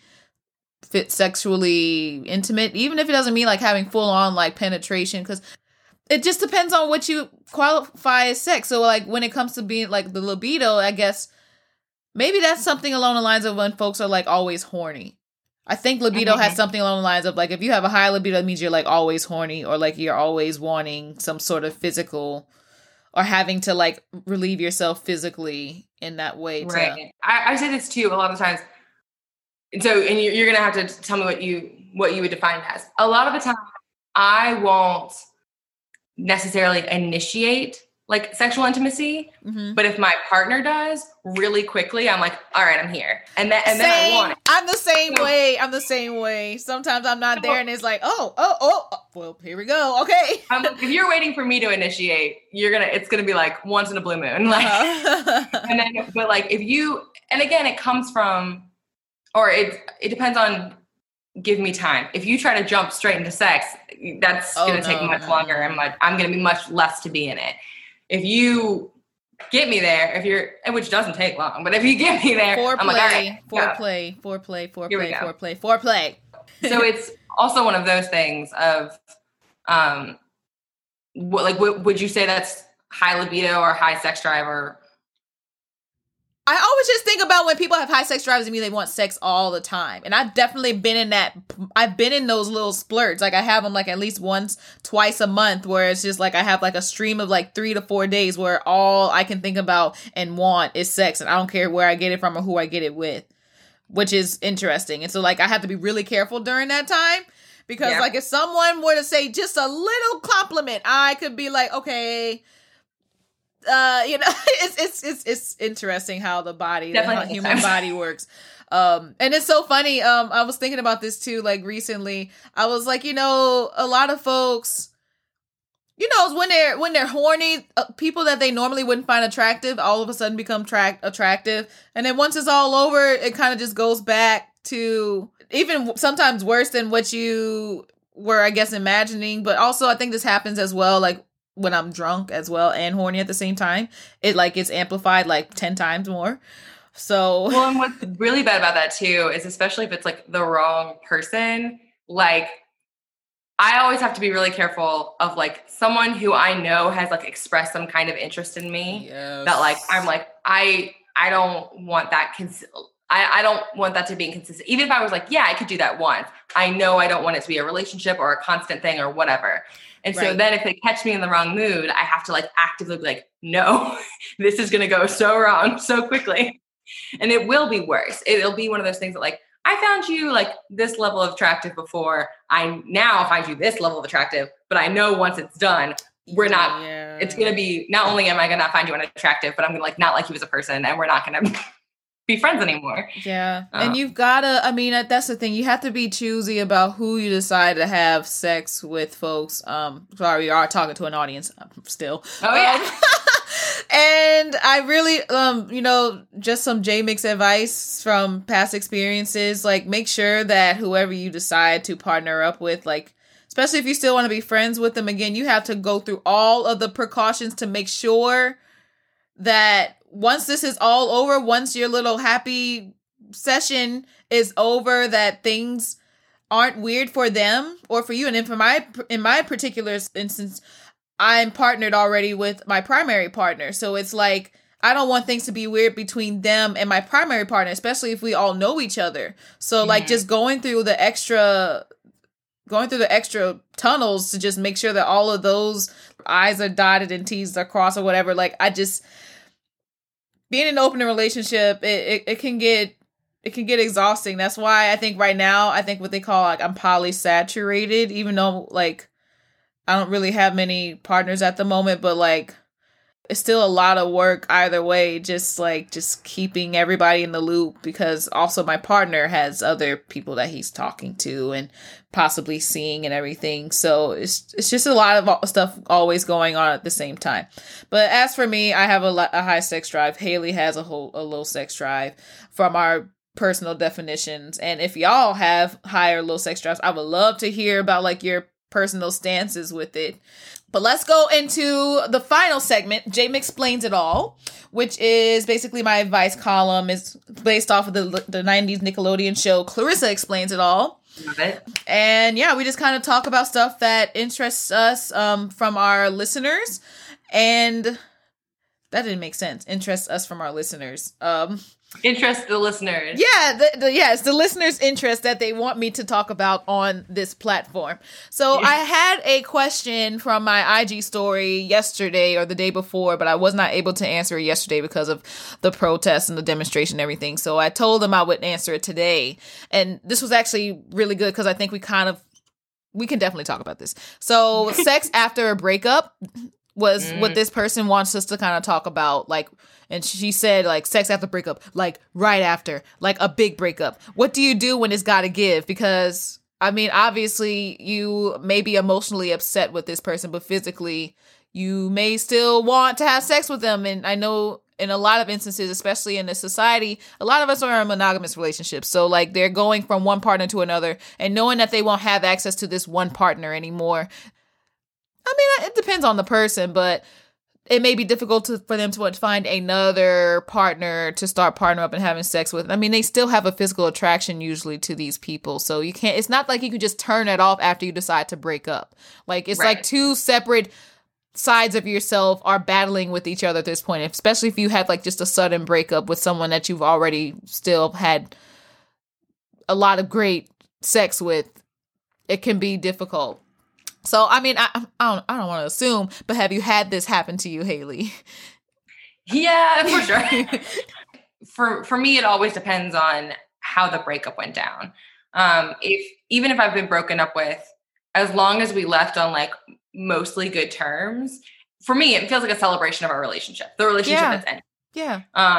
sexually intimate, even if it doesn't mean like having full on like penetration, because it just depends on what you qualify as sex. So like when it comes to being like the libido, I guess maybe that's something along the lines of when folks are like always horny. I think libido has something along the lines of like if you have a high libido, it means you're like always horny, or like you're always wanting some sort of physical, or having to like relieve yourself physically in that way. Right. I say this too a lot of times. So, and you're going to have to tell me what you would define it as. A lot of the time, I won't necessarily initiate like sexual intimacy, but if my partner does really quickly, I'm like, all right, I'm here. And then I want it. I'm the same way. Sometimes I'm not there and it's like, oh, well, here we go. Okay. If you're waiting for me to initiate, it's going to be like once in a blue moon. Like, and then, but like and again, it comes from, or it depends on give me time. If you try to jump straight into sex, that's going to take much longer and I'm going to be much less to be in it. If you get me there, which doesn't take long, but if you get me there, I'm like, all right, foreplay. So it's also one of those things of, would you say that's high libido or high sex drive? Or I always just think about when people have high sex drives, I mean, they want sex all the time. And I've definitely been in that. I've been in those little splurts. Like I have them like at least once, twice a month, where it's just like I have like a stream of like 3 to 4 days where all I can think about and want is sex. And I don't care where I get it from or who I get it with, which is interesting. And so like I have to be really careful during that time. Because like if someone were to say just a little compliment, I could be like, okay, it's interesting how the human body works. And it's so funny. I was thinking about this too, like recently. I was like, a lot of folks, when they're horny, people that they normally wouldn't find attractive, all of a sudden become attractive. And then once it's all over, it kind of just goes back to even sometimes worse than what you were, I guess, imagining. But also I think this happens as well, like when I'm drunk as well and horny at the same time, it like gets amplified like 10 times more. So well, and what's really bad about that too is especially if it's like the wrong person, like I always have to be really careful of like someone who I know has like expressed some kind of interest in me that like, I'm like, I don't want that. I don't want that to be inconsistent. Even if I was like, yeah, I could do that once. I know I don't want it to be a relationship or a constant thing or whatever. And so then if they catch me in the wrong mood, I have to like actively be like, no, this is going to go so wrong so quickly. And it will be worse. It'll be one of those things that like, I found you like this level of attractive before. I now find you this level of attractive, but I know once it's done, it's going to be, not only am I going to not find you unattractive, but I'm going to like not like you as a person and we're not going to be friends anymore. Yeah. And you've got to, I mean, that's the thing. You have to be choosy about who you decide to have sex with, folks. Sorry, we are talking to an audience still. Oh, yeah. And I really, just some J-Mix advice from past experiences, like make sure that whoever you decide to partner up with, like especially if you still want to be friends with them again, you have to go through all of the precautions to make sure that once this is all over, once your little happy session is over, that things aren't weird for them or for you. And in my particular instance, I'm partnered already with my primary partner. So it's like, I don't want things to be weird between them and my primary partner, especially if we all know each other. So like just going through the extra tunnels to just make sure that all of those I's are dotted and T's are crossed or whatever. Like being in an open relationship, it can get exhausting. That's why I think right now, I think what they call like I'm polysaturated, even though like I don't really have many partners at the moment, but like it's still a lot of work either way, just keeping everybody in the loop, because also my partner has other people that he's talking to and possibly seeing and everything. So it's just a lot of stuff always going on at the same time. But as for me, I have a high sex drive. Haley has a low sex drive from our personal definitions. And if y'all have high or low sex drives, I would love to hear about like your personal stances with it. But let's go into the final segment, Jamie Explains It All, which is basically my advice column. It's based off of the 90s Nickelodeon show Clarissa Explains It All. Love it. And yeah, we just kind of talk about stuff that interests us from our listeners. And that didn't make sense. Interests us from our listeners. Interest the listeners. Yeah, it's the listeners' interest that they want me to talk about on this platform. So I had a question from my IG story yesterday or the day before, but I was not able to answer it yesterday because of the protests and the demonstration and everything. So I told them I would answer it today. And this was actually really good because I think we can definitely talk about this. So sex after a breakup was what this person wants us to kind of talk about, like, and she said, like, sex after breakup, like, right after, like, a big breakup. What do you do when it's gotta give? Because, I mean, obviously, you may be emotionally upset with this person, but physically, you may still want to have sex with them. And I know in a lot of instances, especially in this society, a lot of us are in monogamous relationships. So, like, they're going from one partner to another and knowing that they won't have access to this one partner anymore. I mean, it depends on the person, but it may be difficult for them to find another partner to start partnering up and having sex with. I mean, they still have a physical attraction usually to these people. So it's not like you can just turn it off after you decide to break up. Like, it's like two separate sides of yourself are battling with each other at this point, especially if you had like just a sudden breakup with someone that you've already still had a lot of great sex with. It can be difficult. So, I mean, I don't want to assume, but have you had this happen to you, Haley? Yeah, for sure. For me, it always depends on how the breakup went down. Even if I've been broken up with, as long as we left on like mostly good terms, for me, it feels like a celebration of our relationship. The relationship that's ended. Yeah.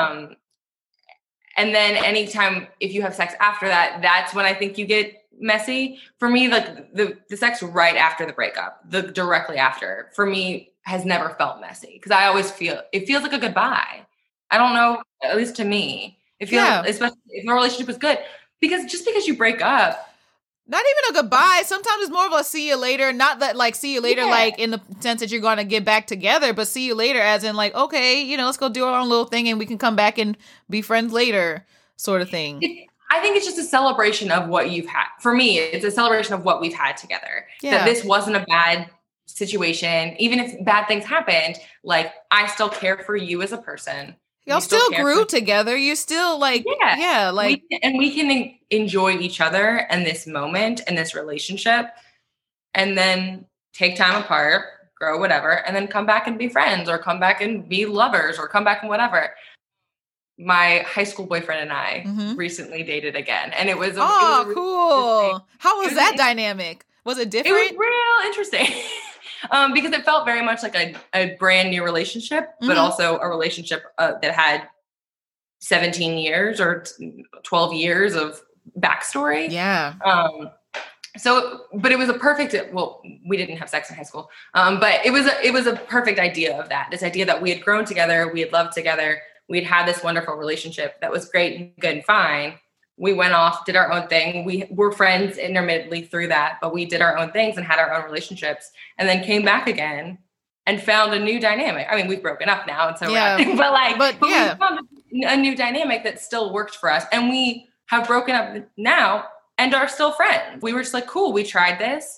And then anytime if you have sex after that, that's when I think you get messy. For me, like the sex right after the breakup, the directly after, for me has never felt messy because I always feel it feels like a goodbye. I don't know, at least to me, it feels, especially if the relationship is good, because just because you break up, not even a goodbye. Sometimes it's more of a see you later. Not that like see you later, like in the sense that you're going to get back together, but see you later as in like, okay, let's go do our own little thing and we can come back and be friends later, sort of thing. I think it's just a celebration of what you've had. For me, it's a celebration of what we've had together. Yeah. That this wasn't a bad situation. Even if bad things happened, like I still care for you as a person. Y'all still grew together. You still like, like, we can enjoy each other and this moment and this relationship, and then take time apart, grow, whatever, and then come back and be friends, or come back and be lovers, or come back and whatever. My high school boyfriend and I recently dated again, and it was cool. How was that dynamic? Was it different? It was real interesting. Because it felt very much like a brand new relationship, but also a relationship that had 17 years or 12 years of backstory. Yeah. But it was a perfect, we didn't have sex in high school. But it was a perfect idea of that. This idea that we had grown together, we had loved together, we'd had this wonderful relationship that was great and good and fine. we went off, did our own thing. We were friends intermittently through that, but we did our own things and had our own relationships, and then came back again and found a new dynamic. I mean, we've broken up now, and so yeah. but yeah. we found a new dynamic that still worked for us, and we have broken up now and are still friends. We were just like, cool, we tried this.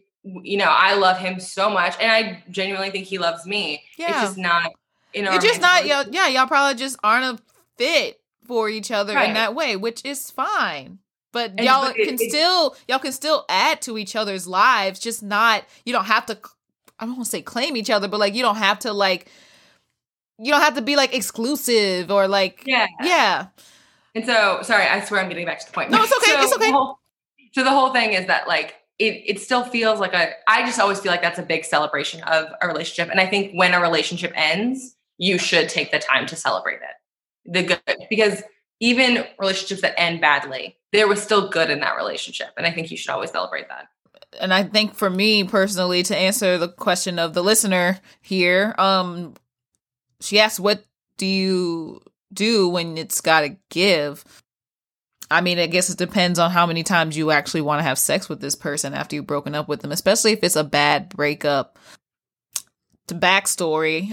I love him so much, and I genuinely think he loves me. Yeah. It's just not. You're just not. Y'all probably just aren't a fit for each other in that way, which is fine. But y'all can still add to each other's lives. Just not. You don't have to. I don't want to say claim each other, but like you don't have to be like exclusive or like yeah. And so, sorry, I swear I'm getting back to the point. No, it's okay. It's okay. So the whole thing is that like it still feels like I just always feel like that's a big celebration of a relationship. And I think when a relationship ends, you should take the time to celebrate it. The good, because even relationships that end badly, there was still good in that relationship. And I think you should always celebrate that. And I think for me personally, to answer the question of the listener here, she asked, what do you do when it's gotta give? I mean, I guess it depends on how many times you actually want to have sex with this person after you've broken up with them, especially if it's a bad breakup. The backstory,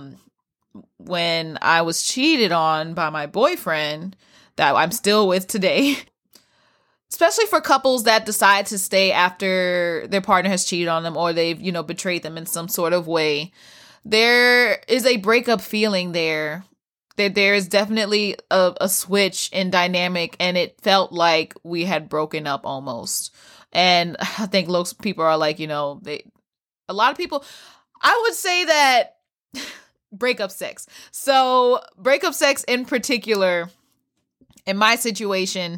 when I was cheated on by my boyfriend that I'm still with today, especially for couples that decide to stay after their partner has cheated on them or they've, betrayed them in some sort of way, there is a breakup feeling there. There is definitely a switch in dynamic, and it felt like we had broken up almost. And I think people are like, a lot of people, I would say that breakup sex. So breakup sex in particular, in my situation,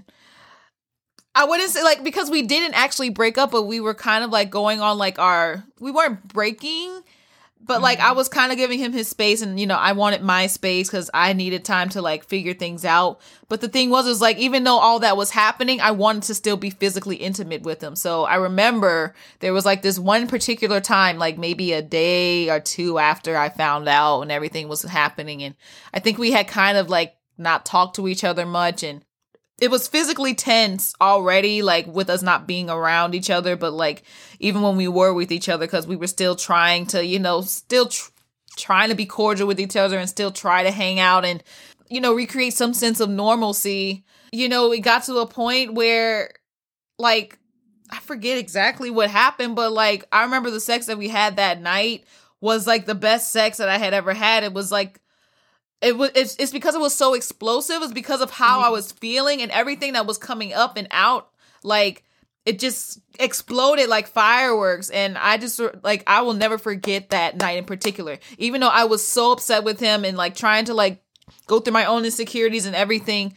I wouldn't say like, because we didn't actually break up, but we were kind of like going on like we weren't breaking, but like I was kind of giving him his space, and I wanted my space because I needed time to like figure things out. But the thing was like, even though all that was happening, I wanted to still be physically intimate with him. So I remember there was like this one particular time, like maybe a day or two after I found out and everything was happening, and I think we had kind of like not talked to each other much, and it was physically tense already, like with us not being around each other. But like, even when we were with each other, because we were still trying to, trying to be cordial with each other and still try to hang out and, recreate some sense of normalcy. It got to a point where like, I forget exactly what happened, but like, I remember the sex that we had that night was like the best sex that I had ever had. It was like, it's because it was so explosive. It's because of how I was feeling and everything that was coming up and out. Like, it just exploded like fireworks. And I just like, I will never forget that night in particular, even though I was so upset with him and like trying to like go through my own insecurities and everything.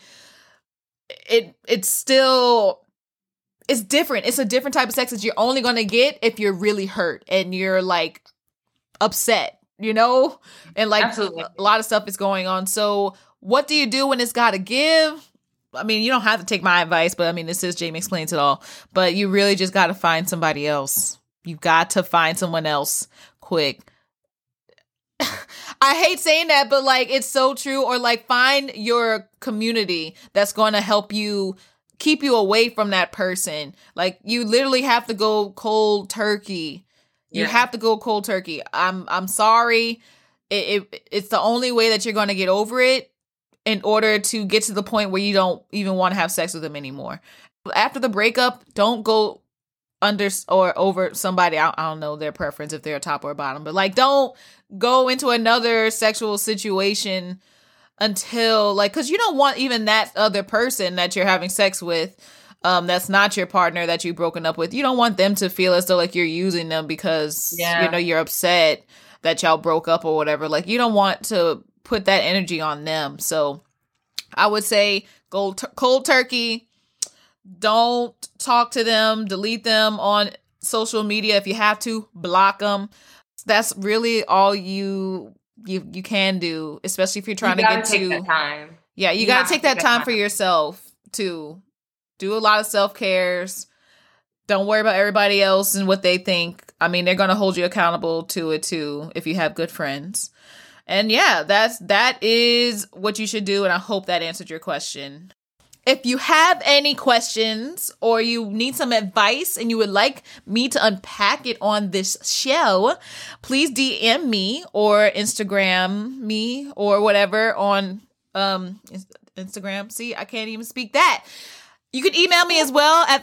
It's different. It's a different type of sex that you're only going to get if you're really hurt and you're like upset. And like Absolutely. A lot of stuff is going on. So what do you do when it's got to give? I mean, you don't have to take my advice, but I mean, this is Jamie Explains It All, but you really just got to find somebody else. You've got to find someone else quick. I hate saying that, but like, it's so true. Or like, find your community that's going to help you keep you away from that person. Like, you literally have to go cold turkey. You have to go cold turkey. I'm sorry. It's the only way that you're going to get over it in order to get to the point where you don't even want to have sex with them anymore. After the breakup, don't go under or over somebody. I don't know their preference if they're a top or a bottom, but like, don't go into another sexual situation until like, because you don't want even that other person that you're having sex with, that's not your partner that you've broken up with. You don't want them to feel as though like you're using them because you're upset that y'all broke up or whatever. Like, you don't want to put that energy on them. So I would say go cold turkey. Don't talk to them. Delete them on social media. If you have to, block them. That's really all you can do, especially if you're trying to get to that time. Yeah, you got to take that time for yourself too. Do a lot of self-cares. Don't worry about everybody else and what they think. I mean, they're going to hold you accountable to it too if you have good friends. And yeah, that is what you should do. And I hope that answered your question. If you have any questions or you need some advice and you would like me to unpack it on this show, please DM me or Instagram me or whatever on Instagram. See, I can't even speak that. You can email me as well at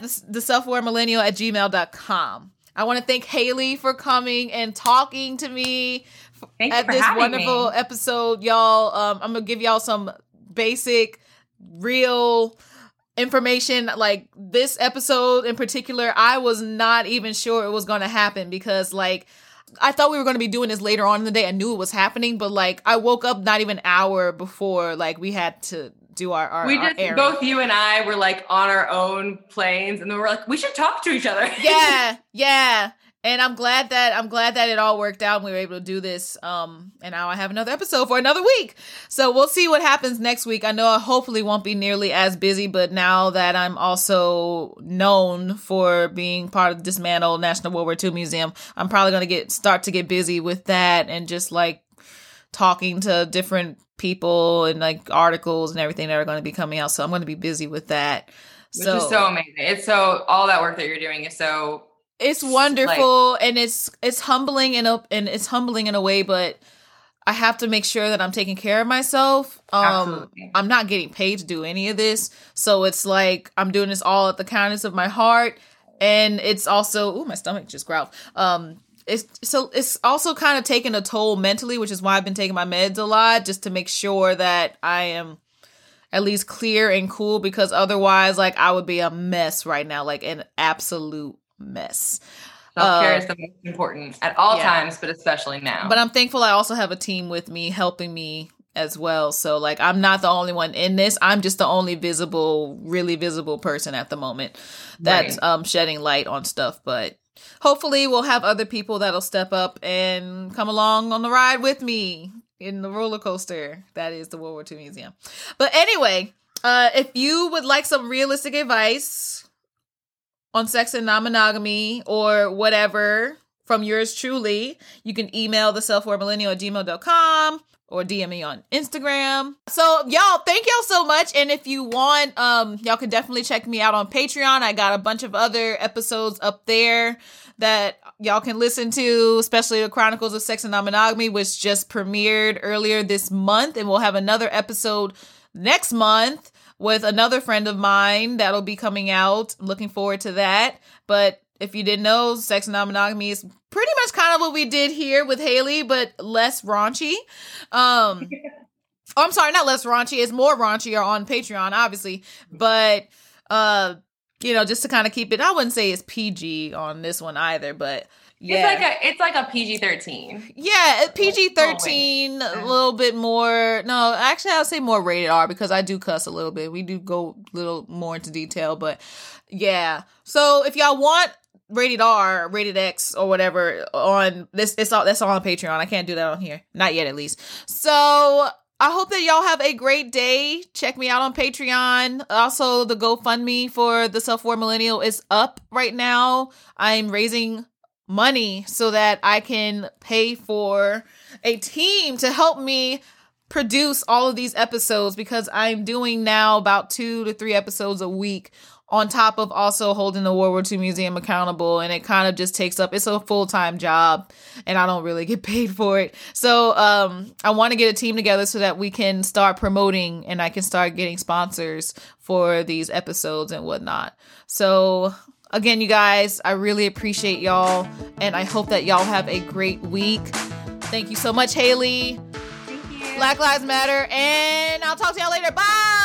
theselfaware@gmail.com. I want to thank Haley for coming and talking to me at this wonderful episode, y'all. I'm going to give y'all some basic, real information. Like this episode in particular, I was not even sure it was going to happen because like I thought we were going to be doing this later on in the day. I knew it was happening, but like I woke up not even an hour before like we had to do our airing. Both you and I were like on our own planes, and then we're like, we should talk to each other. Yeah. And I'm glad that it all worked out and we were able to do this. And now I have another episode for another week. So we'll see what happens next week. I know I hopefully won't be nearly as busy, but now that I'm also known for being part of the dismantled National World War II Museum, I'm probably going to start to get busy with that and just like talking to different people and like articles and everything that are going to be coming out. So I'm going to be busy with that. Which is so amazing. It's all that work that you're doing is so... It's wonderful, like, and it's humbling it's humbling in a way, but I have to make sure that I'm taking care of myself. Absolutely. I'm not getting paid to do any of this, so it's like I'm doing this all at the kindness of my heart, and it's also my stomach just growled. It's also kind of taking a toll mentally, which is why I've been taking my meds a lot, just to make sure that I am at least clear and cool, because otherwise, like, I would be a mess right now, like an absolute mess. Self-care is the most important at all times, but especially now. But I'm thankful I also have a team with me helping me as well. So like I'm not the only one in this. I'm just the only really visible person at the moment that's shedding light on stuff. But hopefully we'll have other people that'll step up and come along on the ride with me in the roller coaster that is the World War II Museum. But anyway, if you would like some realistic advice on sex and non-monogamy or whatever from yours truly, you can email theselfawaremillennial@gmail.com or DM me on Instagram. So y'all, thank y'all so much. And if you want, y'all can definitely check me out on Patreon. I got a bunch of other episodes up there that y'all can listen to, especially the Chronicles of Sex and Non-Monogamy, which just premiered earlier this month. And we'll have another episode next month with another friend of mine that'll be coming out. I'm looking forward to that. But if you didn't know, Sex and Non-Monogamy is pretty much kind of what we did here with Haley, but less raunchy. I'm sorry, not less raunchy. It's more raunchy on Patreon, obviously. But, just to kind of keep it, I wouldn't say it's PG on this one either, but yeah. It's like a PG-13. Yeah, PG-13, a little bit more. No, actually, I would say more rated R because I do cuss a little bit. We do go a little more into detail, but yeah. So if y'all want rated R, rated X, or whatever on this, that's all on Patreon. I can't do that on here. Not yet, at least. So I hope that y'all have a great day. Check me out on Patreon. Also, the GoFundMe for the Self-Aware Millennial is up right now. I'm raising money so that I can pay for a team to help me produce all of these episodes, because I'm doing now about 2 to 3 episodes a week on top of also holding the World War II Museum accountable. And it kind of just takes up, it's a full-time job and I don't really get paid for it. So I want to get a team together so that we can start promoting and I can start getting sponsors for these episodes and whatnot. So again, you guys, I really appreciate y'all, and I hope that y'all have a great week. Thank you so much, Haley. Thank you. Black Lives Matter, and I'll talk to y'all later. Bye!